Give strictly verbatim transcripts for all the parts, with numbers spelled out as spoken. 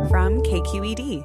from K Q E D.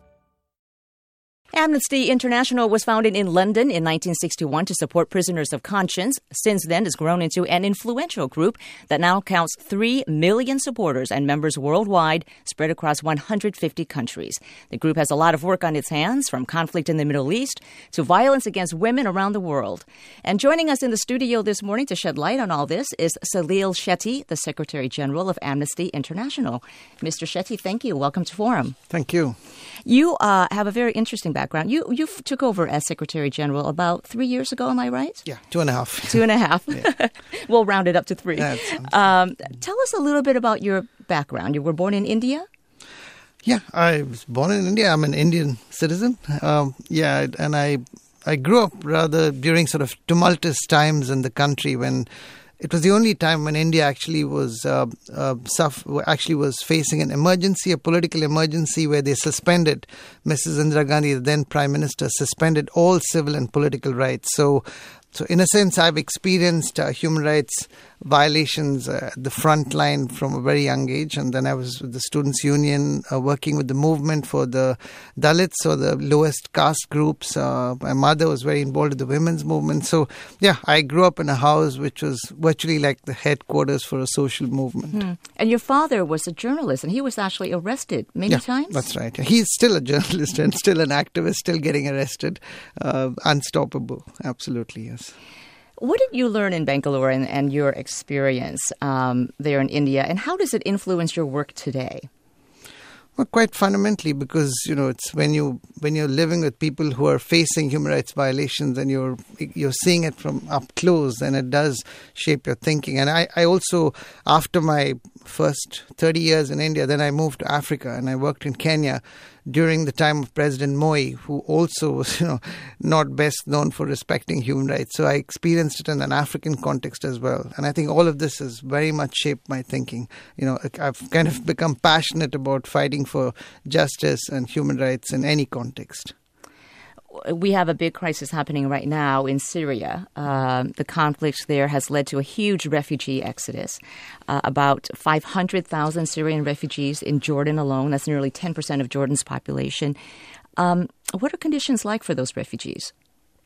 Amnesty International was founded in London in nineteen sixty-one to support prisoners of conscience. Since then, it's grown into an influential group that now counts three million supporters and members worldwide, spread across one hundred fifty countries. The group has a lot of work on its hands, from conflict in the Middle East to violence against women around the world. And joining us in the studio this morning to shed light on all this is Salil Shetty, the Secretary General of Amnesty International. Mister Shetty, thank you. Welcome to Forum. Thank you. You uh, have a very interesting background. You you took over as Secretary General about three years ago, am I right? Yeah, two and a half. Two and a half. Yeah. We'll round it up to three. Yeah, um, tell us a little bit about your background. You were born in India? Yeah, I was born in India. I'm an Indian citizen. Um, yeah, and I I grew up rather during sort of tumultuous times in the country when it was the only time when India actually was uh, uh, suffer, actually was facing an emergency, a political emergency, where they suspended Missus Indira Gandhi, the then Prime Minister, suspended all civil and political rights. So, so in a sense, I've experienced uh, human rights violations uh, at the front line from a very young age. And then I was with the Students' Union uh, working with the movement for the Dalits, or the lowest caste groups. Uh, my mother was very involved in the women's movement. So, yeah, I grew up in a house which was virtually like the headquarters for a social movement. Hmm. And your father was a journalist, and he was actually arrested many yeah, times? That's right. He's still a journalist and still an activist, still getting arrested. Uh, unstoppable. Absolutely, yes. What did you learn in Bangalore and, and your experience um, there in India, and how does it influence your work today? Well, quite fundamentally, because, you know, it's when you when you're living with people who are facing human rights violations and you're you're seeing it from up close, and it does shape your thinking. And I, I also, after my first thirty years in India, then I moved to Africa and I worked in Kenya during the time of President Moi, who also was, you know, not best known for respecting human rights. So I experienced it in an African context as well. And I think all of this has very much shaped my thinking. You know, I've kind of become passionate about fighting for justice and human rights in any context. We have a big crisis happening right now in Syria. Uh, the conflict there has led to a huge refugee exodus. Uh, about five hundred thousand Syrian refugees in Jordan alone. That's nearly ten percent of Jordan's population. Um, what are conditions like for those refugees?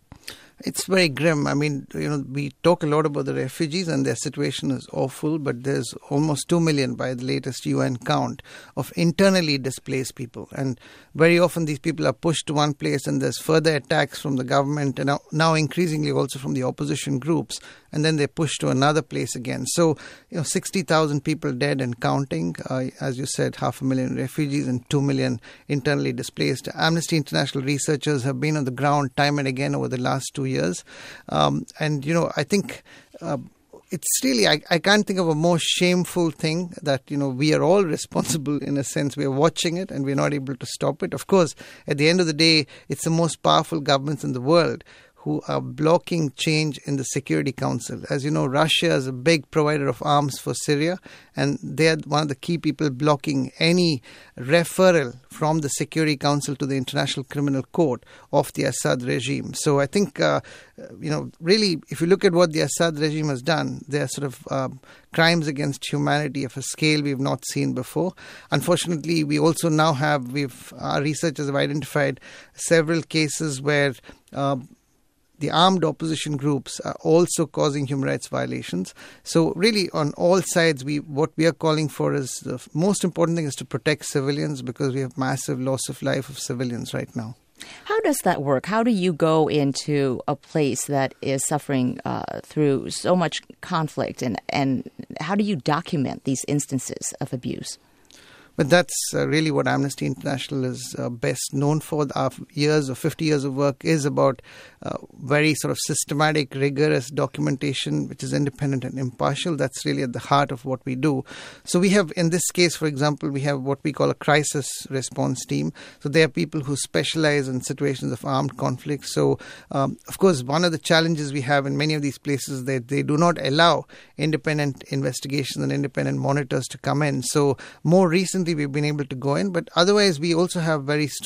It's very grim. I mean, you know, we talk a lot about the refugees and their situation is awful, but there's almost two million by the latest U N count of internally displaced people. And very often these people are pushed to one place and there's further attacks from the government and now, now increasingly also from the opposition groups. And then they're pushed to another place again. So, you know, sixty thousand people dead and counting. Uh, as you said, half a million refugees and two million internally displaced. Amnesty International researchers have been on the ground time and again over the last two years. Um, and, you know, I think uh, it's really, I, I can't think of a more shameful thing that, you know, we are all responsible in a sense. We are watching it and we're not able to stop it. Of course, at the end of the day, it's the most powerful governments in the world who are blocking change in the Security Council. As you know, Russia is a big provider of arms for Syria, and they are one of the key people blocking any referral from the Security Council to the International Criminal Court of the Assad regime. So I think, uh, you know, really, if you look at what the Assad regime has done, they are sort of uh, crimes against humanity of a scale we've not seen before. Unfortunately, we also now have, we've our researchers have identified several cases where uh, the armed opposition groups are also causing human rights violations. So really on all sides, we what we are calling for is the most important thing is to protect civilians, because we have massive loss of life of civilians right now. How does that work? How do you go into a place that is suffering uh, through so much conflict, and, and how do you document these instances of abuse? But that's uh, really what Amnesty International is uh, best known for. Our years or fifty years of work is about uh, very sort of systematic, rigorous documentation, which is independent and impartial. That's really at the heart of what we do. So we have, in this case, for example, we have what we call a crisis response team. So they are people who specialize in situations of armed conflict. So, um, of course, one of the challenges we have in many of these places is that they do not allow independent investigations and independent monitors to come in. So more recently, we've been able to go in, but otherwise we also have very strong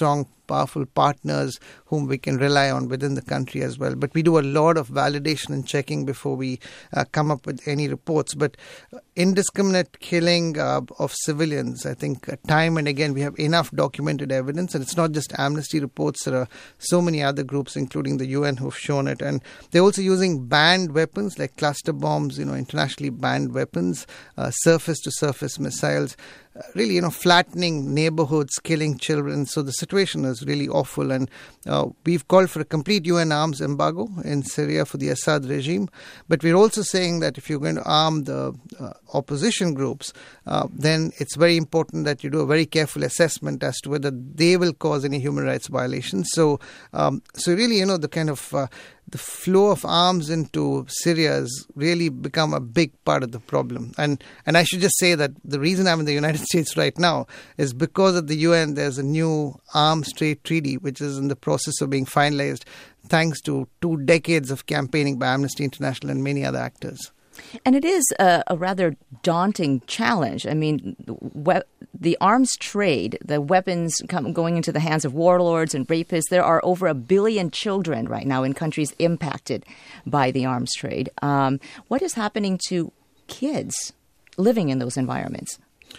powerful partners whom we can rely on within the country as well. But we do a lot of validation and checking before we uh, come up with any reports. But indiscriminate killing uh, of civilians, I think uh, time and again we have enough documented evidence, and it's not just Amnesty reports. There are so many other groups, including the U N, who've shown it. And they're also using banned weapons like cluster bombs, you know, internationally banned weapons, uh, surface-to-surface missiles, uh, really, you know, flattening neighborhoods, killing children. So the situation is really awful. And uh, we've called for a complete U N arms embargo in Syria for the Assad regime. But we're also saying that if you're going to arm the uh, opposition groups, uh, then it's very important that you do a very careful assessment as to whether they will cause any human rights violations. So, um, so really, you know, the kind of uh, the flow of arms into Syria has really become a big part of the problem. And and I should just say that the reason I'm in the United States right now is because at the U N there's a new arms trade treaty which is in the process of being finalized thanks to two decades of campaigning by Amnesty International and many other actors. And it is a, a rather daunting challenge. I mean, we- the arms trade, the weapons come, going into the hands of warlords and rapists, there are over a billion children right now in countries impacted by the arms trade. Um, what is happening to kids living in those environments?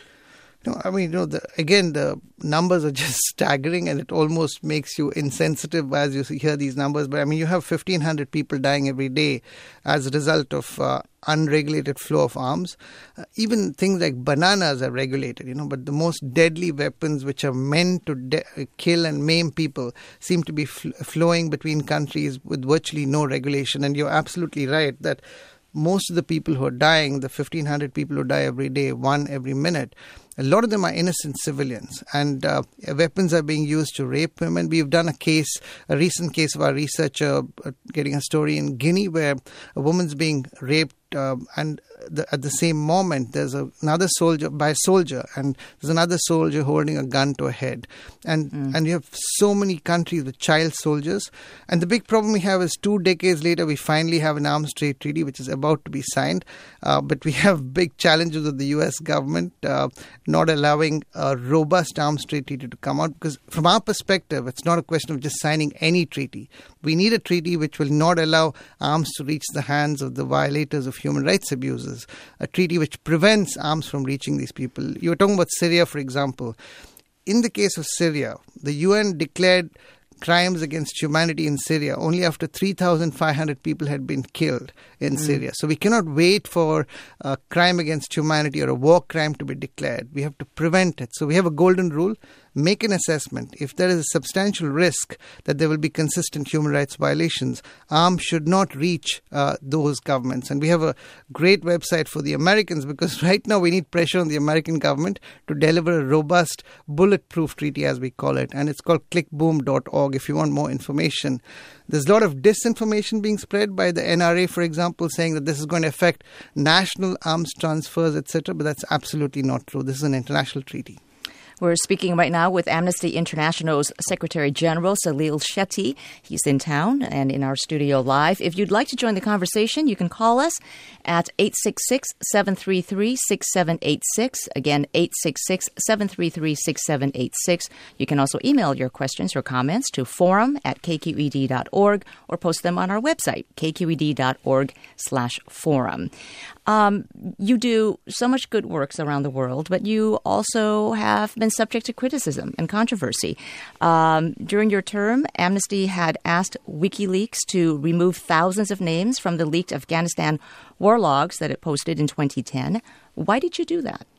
No, I mean, you know, the, again, the numbers are just staggering, and it almost makes you insensitive as you hear these numbers. But I mean, you have fifteen hundred people dying every day as a result of uh, unregulated flow of arms. Uh, even things like bananas are regulated, you know, but the most deadly weapons which are meant to de- kill and maim people seem to be fl- flowing between countries with virtually no regulation. And you're absolutely right that most of the people who are dying, the fifteen hundred people who die every day, one every minute, a lot of them are innocent civilians, and uh, weapons are being used to rape women. We've done a case, a recent case of our researcher uh, getting a story in Guinea where a woman's being raped uh, and the, at the same moment there's a, another soldier by a soldier and there's another soldier holding a gun to her head. And, mm. and you have so many countries with child soldiers. And the big problem we have is two decades later we finally have an arms trade treaty which is about to be signed. Uh, but we have big challenges with the U S government uh, not allowing a robust arms trade treaty to come out, because from our perspective, it's not a question of just signing any treaty. We need a treaty which will not allow arms to reach the hands of the violators of human rights abuses, a treaty which prevents arms from reaching these people. You were talking about Syria, for example. In the case of Syria, the U N declared crimes against humanity in Syria only after three thousand five hundred people had been killed in mm. Syria. So we cannot wait for a crime against humanity or a war crime to be declared. We have to prevent it. So we have a golden rule. Make an assessment. If there is a substantial risk that there will be consistent human rights violations, arms should not reach uh, those governments. And we have a great website for the Americans, because right now we need pressure on the American government to deliver a robust, bulletproof treaty, as we call it. And it's called click boom dot org if you want more information. There's a lot of disinformation being spread by the N R A, for example, saying that this is going to affect national arms transfers, et cetera. But that's absolutely not true. This is an international treaty. We're speaking right now with Amnesty International's Secretary General, Salil Shetty. He's in town and in our studio live. If you'd like to join the conversation, you can call us at eight six six, seven three three, six seven eight six. Again, eight six six, seven three three, six seven eight six. You can also email your questions or comments to forum at k q e d dot org or post them on our website, k q e d dot org slash forum. Um, you do so much good works around the world, but you also have been subject to criticism and controversy. Um, during your term, Amnesty had asked WikiLeaks to remove thousands of names from the leaked Afghanistan war logs that it posted in twenty ten. Why did you do that?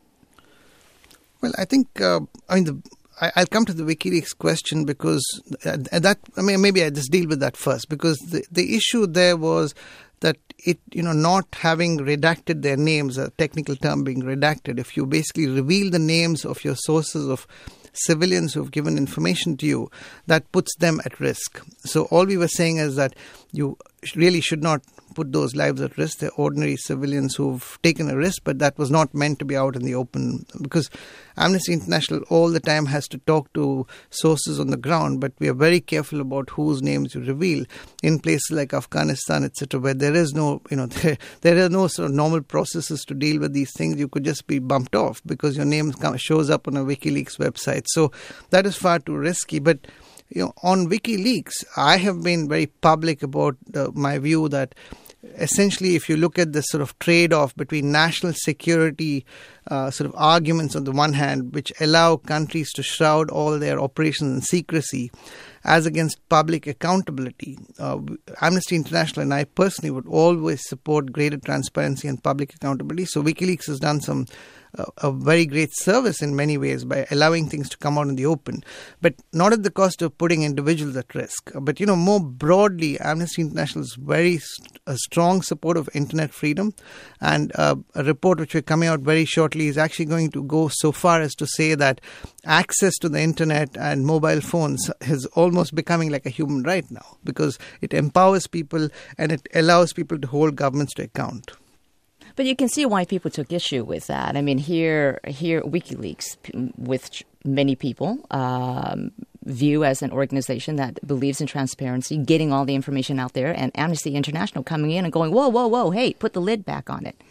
Well, I think, uh, I mean, the, I, I'll come to the WikiLeaks question because uh, that, I mean, maybe I just deal with that first, because the, the issue there was that it, you know, not having redacted their names, a technical term being redacted, if you basically reveal the names of your sources of civilians who have given information to you, that puts them at risk. So all we were saying is that you really should not put those lives at risk. They're ordinary civilians who've taken a risk, but that was not meant to be out in the open, because Amnesty International all the time has to talk to sources on the ground, but we are very careful about whose names you reveal in places like Afghanistan, et cetera, where there is no, you know, there, there are no sort of normal processes to deal with these things. You could just be bumped off because your name shows up on a WikiLeaks website. So that is far too risky. But you know, on WikiLeaks, I have been very public about uh, my view that essentially, if you look at the sort of trade-off between national security uh, sort of arguments on the one hand, which allow countries to shroud all their operations in secrecy, as against public accountability, uh, Amnesty International and I personally would always support greater transparency and public accountability. So WikiLeaks has done some uh, a very great service in many ways by allowing things to come out in the open, but not at the cost of putting individuals at risk. But, you know, more broadly, Amnesty International is very st- a strong support of internet freedom, and uh, a report which we're coming out very shortly is actually going to go so far as to say that access to the internet and mobile phones is almost becoming like a human right now, because it empowers people and it allows people to hold governments to account. But you can see why people took issue with that. I mean, here, here WikiLeaks, which many people um, view as an organization that believes in transparency, getting all the information out there, and Amnesty International coming in and going, whoa, whoa, whoa, hey, put the lid back on it.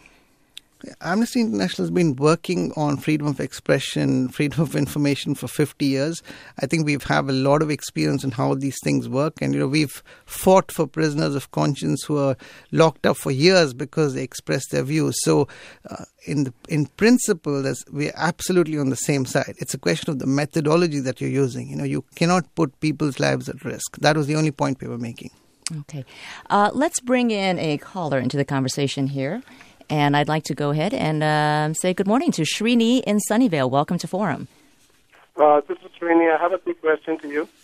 Amnesty International has been working on freedom of expression, freedom of information for fifty years. I think we have a lot of experience in how these things work. And, you know, we've fought for prisoners of conscience who are locked up for years because they express their views. So uh, in the, in principle, we're absolutely on the same side. It's a question of the methodology that you're using. You know, you cannot put people's lives at risk. That was the only point we were making. Okay. Uh, let's bring in a caller into the conversation here. And I'd like to go ahead and uh, say good morning to Srini in Sunnyvale. Welcome to Forum. Uh, this is Srini. I have a quick question to you.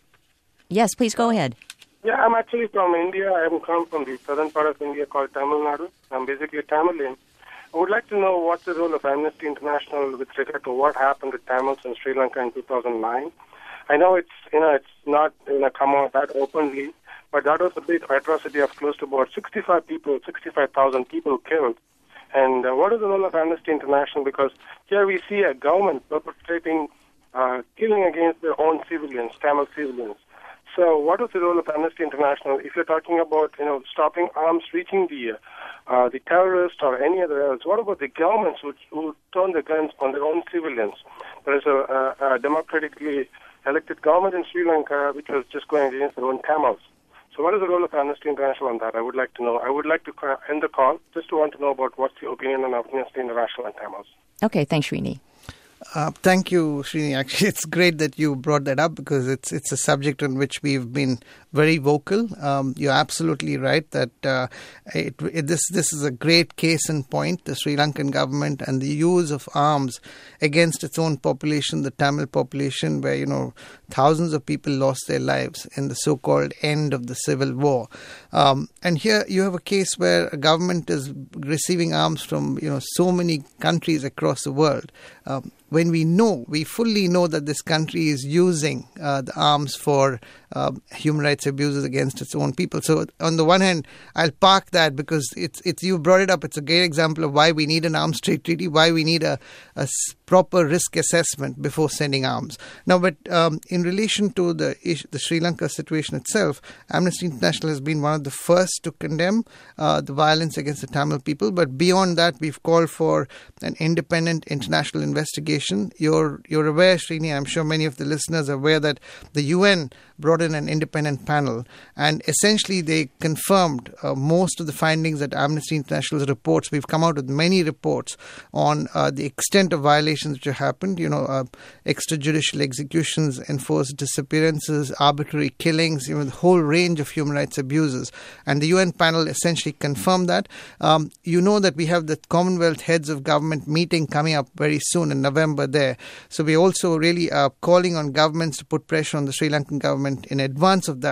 Yes, please go ahead. Yeah, I'm actually from India. I am come from the southern part of India called Tamil Nadu. I'm basically Tamilian. I would like to know what's the role of Amnesty International with regard to what happened to Tamils in Sri Lanka in two thousand nine. I know it's you know it's not you know come out that openly, but that was a big atrocity of close to about sixty-five people, sixty-five thousand people killed. And uh, what is the role of Amnesty International? Because here we see a government perpetrating uh, killing against their own civilians, Tamil civilians. So what is the role of Amnesty International if you're talking about, you know, stopping arms reaching the uh, the terrorists or any other else? What about the governments which who turn the guns on their own civilians? There is a, a, a democratically elected government in Sri Lanka which was just going against their own Tamils. So what is the role of Amnesty International on that? I would like to know. I would like to end the call just to want to know about what's the opinion on Amnesty International and Tamils. Okay, thanks, Srini. Uh, thank you, Srini. Actually, it's great that you brought that up because it's it's a subject on which we've been very vocal. Um, you're absolutely right that uh, it, it, this this is a great case in point. The Sri Lankan government and the use of arms against its own population, the Tamil population, where you know thousands of people lost their lives in the so-called end of the civil war. Um, and here you have a case where a government is receiving arms from you know so many countries across the world. Um, when we know, we fully know that this country is using uh, the arms for uh, human rights abuses against its own people. So on the one hand, I'll park that because it's it's you brought it up. It's a great example of why we need an arms trade treaty, why we need a, a proper risk assessment before sending arms. Now, but um, in relation to the the Sri Lanka situation itself, Amnesty International has been one of the first to condemn uh, the violence against the Tamil people. But beyond that, we've called for an independent international investigation. You're you're aware, Srini, I'm sure many of the listeners are aware that the U N brought in an independent panel and essentially they confirmed uh, most of the findings that Amnesty International's reports. We've come out with many reports on uh, the extent of violations which have happened, you know, uh, extrajudicial executions, enforced disappearances, arbitrary killings, you know, the whole range of human rights abuses. And the U N panel essentially confirmed that. Um, you know that we have the Commonwealth Heads of Government meeting coming up very soon in November there. So we also really are calling on governments to put pressure on the Sri Lankan government in advance of that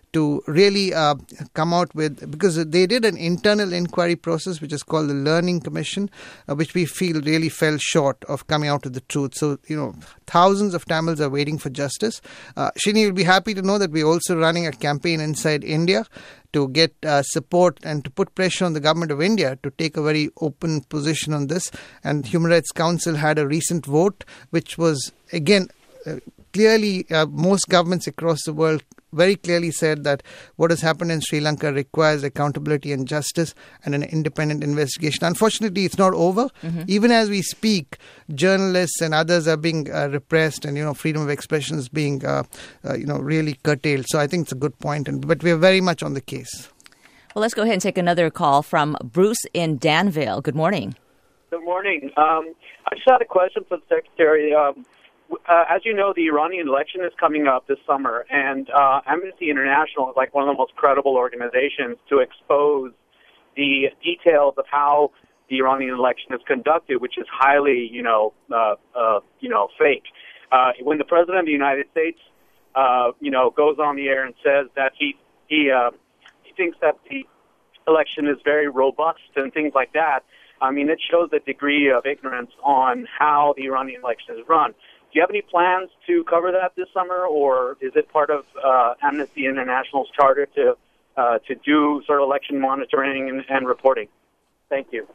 to really uh, come out with, because they did an internal inquiry process which is called the Learning Commission, uh, which we feel really fell short of coming out with the truth. So, you know, thousands of Tamils are waiting for justice. Uh, Srini, you'll be happy to know that we're also running a campaign inside India to get uh, support and to put pressure on the government of India to take a very open position on this. And Human Rights Council had a recent vote, which was, again, uh, clearly uh, most governments across the world very clearly said that what has happened in Sri Lanka requires accountability and justice and an independent investigation. Unfortunately, it's not over. Mm-hmm. Even as we speak, journalists and others are being uh, repressed, and, you know, freedom of expression is being, uh, uh, you know, really curtailed. So I think it's a good point, and, but we're very much on the case. Well, let's go ahead and take another call from Bruce in Danville. Good morning. Good morning. Um, I just had a question for the Secretary. Um, Uh, as you know, the Iranian election is coming up this summer, and uh, Amnesty International is like one of the most credible organizations to expose the details of how the Iranian election is conducted, which is highly, you know, uh, uh, you know, fake. Uh, when the President of the United States, uh, you know, goes on the air and says that he he uh, he thinks that the election is very robust and things like that, I mean, it shows a degree of ignorance on how the Iranian election is run. Do you have any plans to cover that this summer, or is it part of uh, Amnesty International's charter to uh, to do sort of election monitoring and, and reporting? Thank you.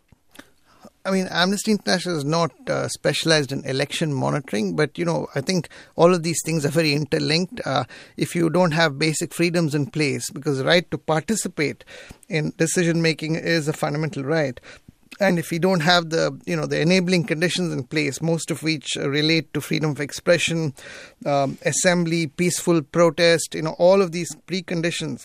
I mean, Amnesty International is not uh, specialized in election monitoring, but, you know, I think all of these things are very interlinked. Uh, if you don't have basic freedoms in place, because the right to participate in decision-making is a fundamental right. And if you don't have the, you know, the enabling conditions in place, most of which relate to freedom of expression, um, assembly, peaceful protest, you know, all of these preconditions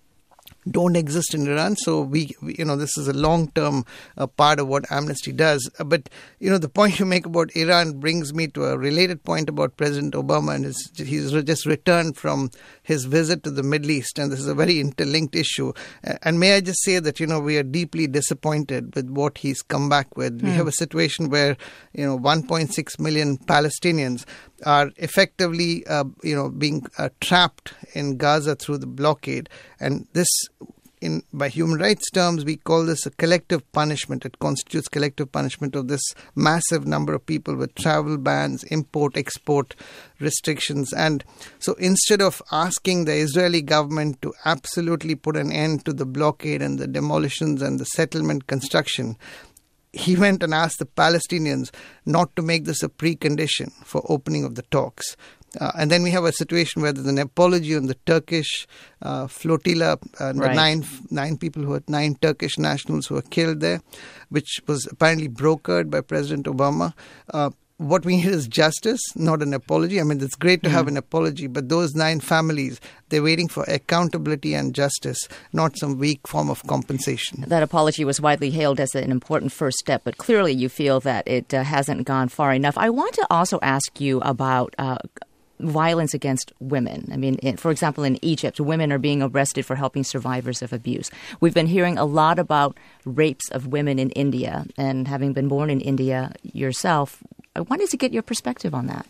don't exist in Iran. So we, we you know, this is a long-term uh, part of what Amnesty does. Uh, but, you know, the point you make about Iran brings me to a related point about President Obama, and his, he's just returned from his visit to the Middle East, and this is a very interlinked issue. Uh, and may I just say that, you know, we are deeply disappointed with what he's come back with. Mm. We have a situation where, you know, one point six million Palestinians are effectively, uh, you know, being uh, trapped in Gaza through the blockade. And this, in by human rights terms, we call this a collective punishment. It constitutes collective punishment of this massive number of people with travel bans, import, export restrictions. And so instead of asking the Israeli government to absolutely put an end to the blockade and the demolitions and the settlement construction, he went and asked the Palestinians not to make this a precondition for opening of the talks. Uh, and then we have a situation where there's an apology on the Turkish uh, flotilla, uh, right. nine nine people who were nine Turkish nationals who were killed there, which was apparently brokered by President Obama. Uh, what we need is justice, not an apology. I mean, it's great to mm. have an apology, but those nine families, they're waiting for accountability and justice, not some weak form of compensation. That apology was widely hailed as an important first step, but clearly you feel that it uh, hasn't gone far enough. I want to also ask you about uh, violence against women. I mean, in, for example, in Egypt, women are being arrested for helping survivors of abuse. We've been hearing a lot about rapes of women in India, and having been born in India yourself, I wanted to get your perspective on that.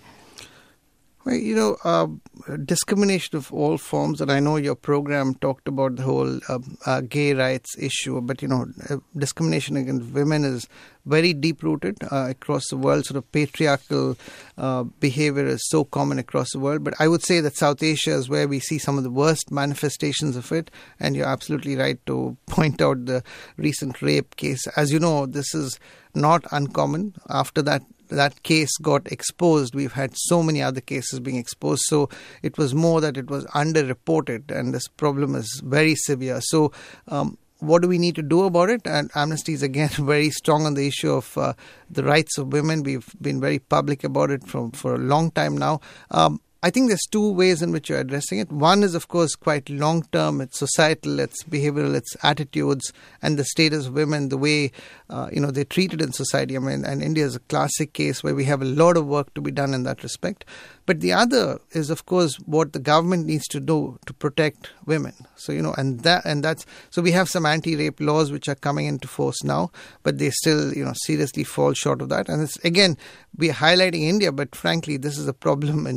Well, you know, uh, discrimination of all forms, and I know your program talked about the whole uh, uh, gay rights issue, but, you know, uh, discrimination against women is very deep-rooted uh, across the world. Sort of patriarchal uh, behavior is so common across the world. But I would say that South Asia is where we see some of the worst manifestations of it, and you're absolutely right to point out the recent rape case. As you know, this is not uncommon. After that that case got exposed, we've had so many other cases being exposed. So it was more that it was underreported, and this problem is very severe. So um, what do we need to do about it? And Amnesty is, again, very strong on the issue of uh, the rights of women. We've been very public about it from, for a long time now. Um, I think there's two ways in which you're addressing it. One is, of course, quite long-term. It's societal, it's behavioral, it's attitudes, and the status of women, the way, uh, you know, they're treated in society. I mean, and India is a classic case where we have a lot of work to be done in that respect. But the other is, of course, what the government needs to do to protect women. So, you know, and that and that's so we have some anti-rape laws which are coming into force now, but they still, you know, seriously fall short of that. And it's, again, we're highlighting India, but frankly, this is a problem in so many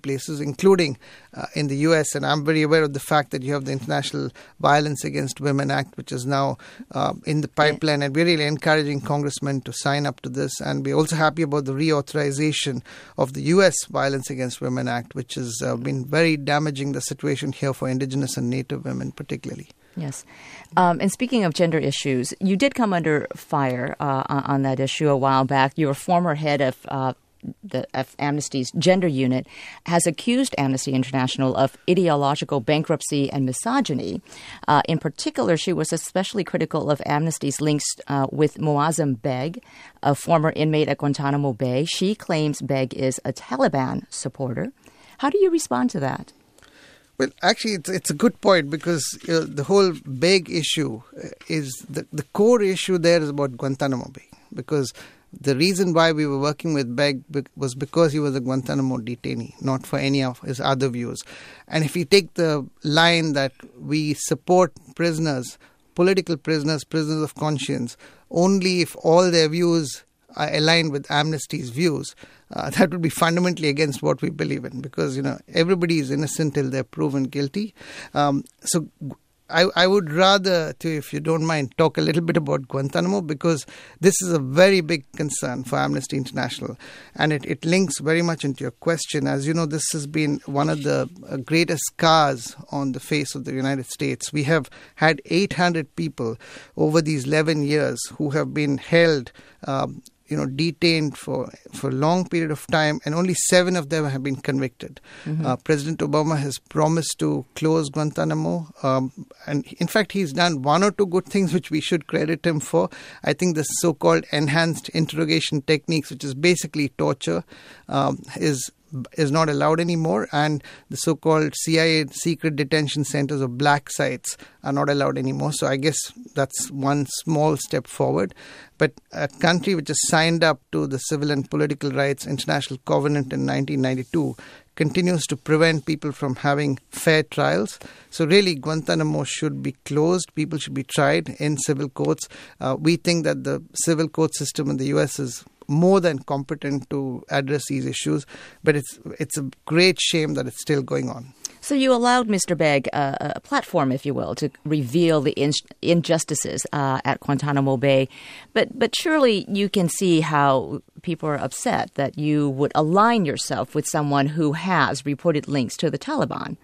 places, including uh, in the U S. And I'm very aware of the fact that you have the International Violence Against Women Act, which is now uh, in the pipeline. And we're really encouraging congressmen to sign up to this. And we're also happy about the reauthorization of the U S Violence Against Women Act, which has uh, been very damaging the situation here for Indigenous and Native women particularly. Yes. Um, and speaking of gender issues, you did come under fire uh, on, on that issue a while back. Your former head of uh, the of Amnesty's gender unit has accused Amnesty International of ideological bankruptcy and misogyny. Uh, in particular, she was especially critical of Amnesty's links uh, with Moazzam Begg, a former inmate at Guantanamo Bay. She claims Begg is a Taliban supporter. How do you respond to that? Well, actually, it's it's a good point because you know, the whole Begg issue is the, the core issue there is about Guantanamo Bay, because the reason why we were working with Begg was because he was a Guantanamo detainee, not for any of his other views. And if you take the line that we support prisoners, political prisoners, prisoners of conscience, only if all their views are aligned with Amnesty's views, uh, that would be fundamentally against what we believe in, because, you know, everybody is innocent till they're proven guilty. Um, so I, I would rather, to, if you don't mind, talk a little bit about Guantanamo, because this is a very big concern for Amnesty International. And it, it links very much into your question. As you know, this has been one of the uh, greatest scars on the face of the United States. We have had eight hundred people over these eleven years who have been held um, you know, detained for, for a long period of time, and only seven of them have been convicted. Mm-hmm. Uh, President Obama has promised to close Guantanamo. Um, and in fact, he's done one or two good things which we should credit him for. I think the so-called enhanced interrogation techniques, which is basically torture, um, is is not allowed anymore, and the so-called C I A secret detention centers or black sites are not allowed anymore. So I guess that's one small step forward. But a country which has signed up to the Civil and Political Rights International Covenant in nineteen ninety-two continues to prevent people from having fair trials. So really, Guantanamo should be closed. People should be tried in civil courts. Uh, we think that the civil court system in the U S is more than competent to address these issues, but it's it's a great shame that it's still going on. So you allowed Mister Begg uh, a platform, if you will, to reveal the in- injustices uh, at Guantanamo Bay. But but surely you can see how people are upset that you would align yourself with someone who has reported links to the Taliban.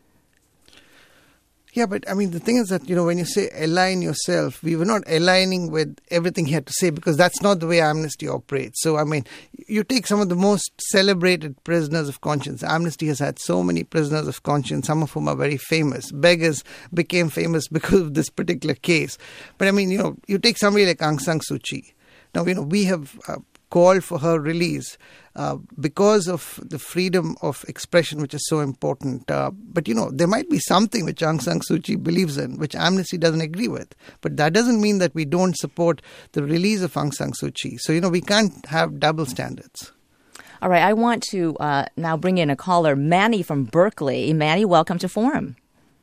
Yeah, but I mean, the thing is that, you know, when you say align yourself, we were not aligning with everything he had to say, because that's not the way Amnesty operates. So, I mean, you take some of the most celebrated prisoners of conscience. Amnesty has had so many prisoners of conscience, some of whom are very famous. Beggars became famous because of this particular case. But I mean, you know, you take somebody like Aung San Suu Kyi. Now, you know, we have uh, called for her release uh, because of the freedom of expression, which is so important. Uh, but, you know, there might be something which Aung San Suu Kyi believes in, which Amnesty doesn't agree with. But that doesn't mean that we don't support the release of Aung San Suu Kyi. So, you know, we can't have double standards. All right. I want to uh, now bring in a caller, Manny from Berkeley. Manny, welcome to Forum.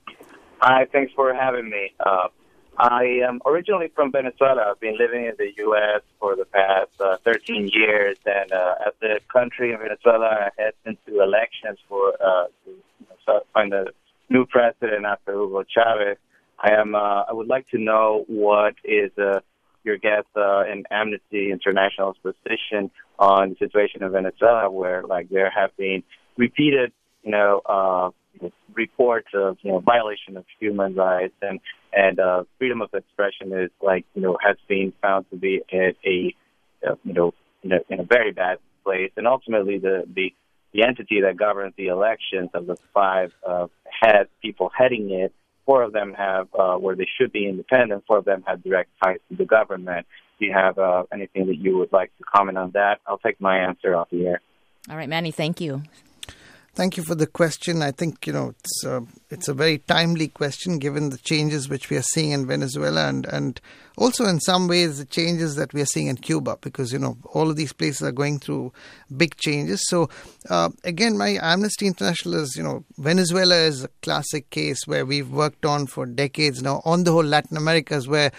Hi, thanks for having me. Uh, I am originally from Venezuela. I've been living in the U S for the past uh, thirteen years, and uh, as the country in Venezuela heads into elections for uh, to you know, find a new president after Hugo Chavez, I am. Uh, I would like to know what is uh, your guest uh, in Amnesty International's position on the situation in Venezuela, where like there have been repeated, you know, uh, reports of you know violation of human rights, and and uh, freedom of expression is like you know has been found to be at a uh, you know in a, in a very bad place, and ultimately the the the entity that governs the elections of the five uh, head people heading it, four of them have uh, where they should be independent, four of them have direct ties to the government. Do you have uh, anything that you would like to comment on that? I'll take my answer off the air. All right, Manny, thank you. Thank you for the question. I think, you know, it's a, it's a very timely question given the changes which we are seeing in Venezuela, and, and also in some ways the changes that we are seeing in Cuba, because, you know, all of these places are going through big changes. So, uh, again, my Amnesty International is, you know, Venezuela is a classic case where we've worked on for decades now. On the whole, Latin America is where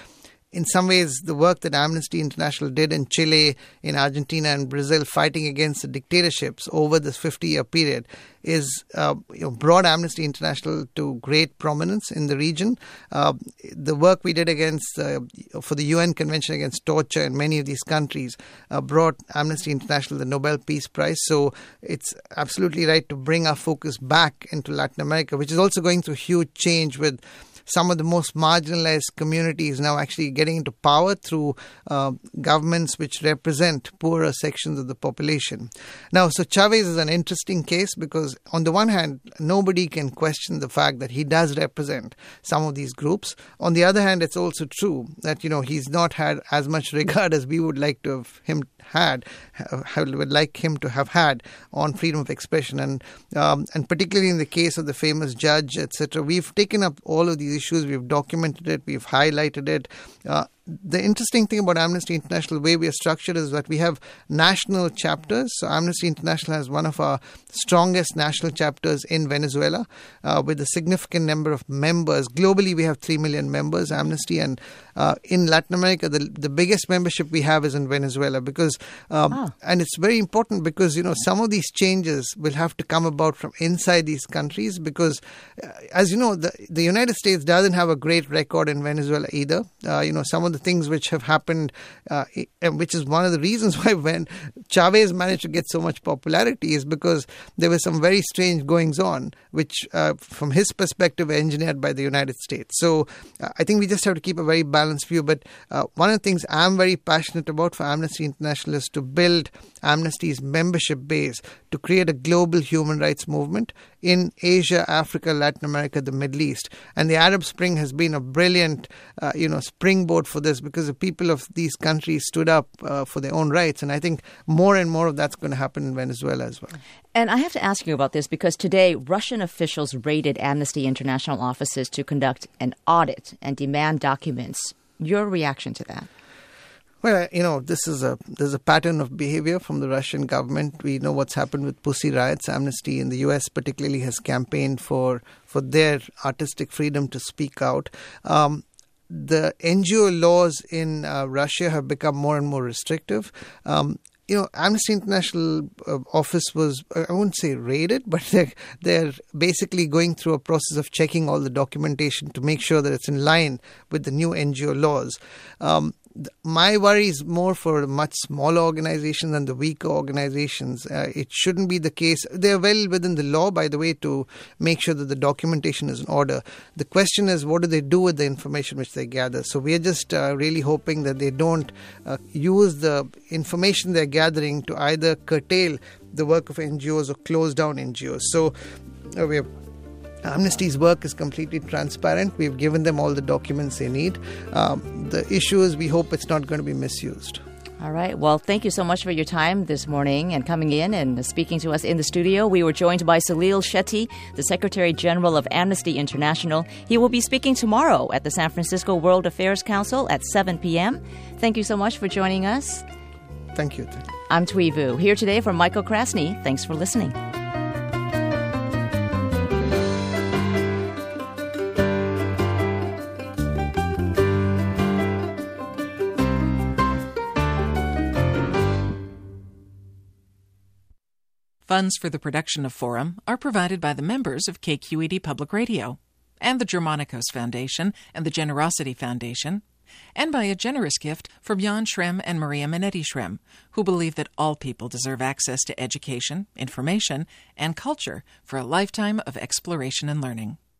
in some ways, the work that Amnesty International did in Chile, in Argentina and Brazil, fighting against the dictatorships over this fifty-year period, is uh, you know, brought Amnesty International to great prominence in the region. Uh, the work we did against uh, for the U N Convention Against Torture in many of these countries uh, brought Amnesty International the Nobel Peace Prize. So it's absolutely right to bring our focus back into Latin America, which is also going through huge change with some of the most marginalized communities now actually getting into power through uh, governments which represent poorer sections of the population. Now, so Chavez is an interesting case because on the one hand, nobody can question the fact that he does represent some of these groups. On the other hand, it's also true that, you know, he's not had as much regard as we would like to have him had, would like him to have had on freedom of expression. And um, and particularly in the case of the famous judge, et cetera, we've taken up all of these issues, we've documented it, we've highlighted it. Uh, the interesting thing about Amnesty International, the way we are structured, is that we have national chapters. So Amnesty International has one of our strongest national chapters in Venezuela uh, with a significant number of members. Globally, we have three million members, Amnesty, and uh, in Latin America, the, the biggest membership we have is in Venezuela because, um, oh. and it's very important because, you know, some of these changes will have to come about from inside these countries because, uh, as you know, the, the United States doesn't have a great record in Venezuela either. Uh, you know, some of the things which have happened, uh, and which is one of the reasons why when Chavez managed to get so much popularity is because there were some very strange goings on, which uh, from his perspective were engineered by the United States. So uh, I think we just have to keep a very balanced view. But uh, one of the things I'm very passionate about for Amnesty International is to build Amnesty's membership base to create a global human rights movement in Asia, Africa, Latin America, the Middle East. And the Arab Spring has been a brilliant, uh, you know, springboard for this because the people of these countries stood up uh, for their own rights. And I think more and more of that's going to happen in Venezuela as well. And I have to ask you about this because today Russian officials raided Amnesty International offices to conduct an audit and demand documents. Your reaction to that? Well, you know, this is a there's a pattern of behavior from the Russian government. We know what's happened with Pussy Riots. Amnesty in the U S particularly has campaigned for for their artistic freedom to speak out. Um, the N G O laws in uh, Russia have become more and more restrictive. Um, You know, Amnesty International uh, office was, I wouldn't say raided, but they're, they're basically going through a process of checking all the documentation to make sure that it's in line with the new N G O laws. Um, my worry is more for much smaller organizations and the weaker organizations. Uh, it shouldn't be the case. They're well within the law, by the way, to make sure that the documentation is in order. The question is, what do they do with the information which they gather? So we're just uh, really hoping that they don't uh, use the information they're gathering to either curtail the work of N G Os or close down N G Os. So uh, we're Amnesty's work is completely transparent. We've given them all the documents they need. Um, the issue is we hope it's not going to be misused. All right. Well, thank you so much for your time this morning and coming in and speaking to us in the studio. We were joined by Salil Shetty, the Secretary General of Amnesty International. He will be speaking tomorrow at the San Francisco World Affairs Council at seven p.m. Thank you so much for joining us. Thank you. I'm Thuy Vu, here today for Michael Krasny. Thanks for listening. Funds for the production of Forum are provided by the members of K Q E D Public Radio and the Germanicos Foundation and the Generosity Foundation, and by a generous gift from Jan Shrem and Maria Minetti Shrem, who believe that all people deserve access to education, information, and culture for a lifetime of exploration and learning.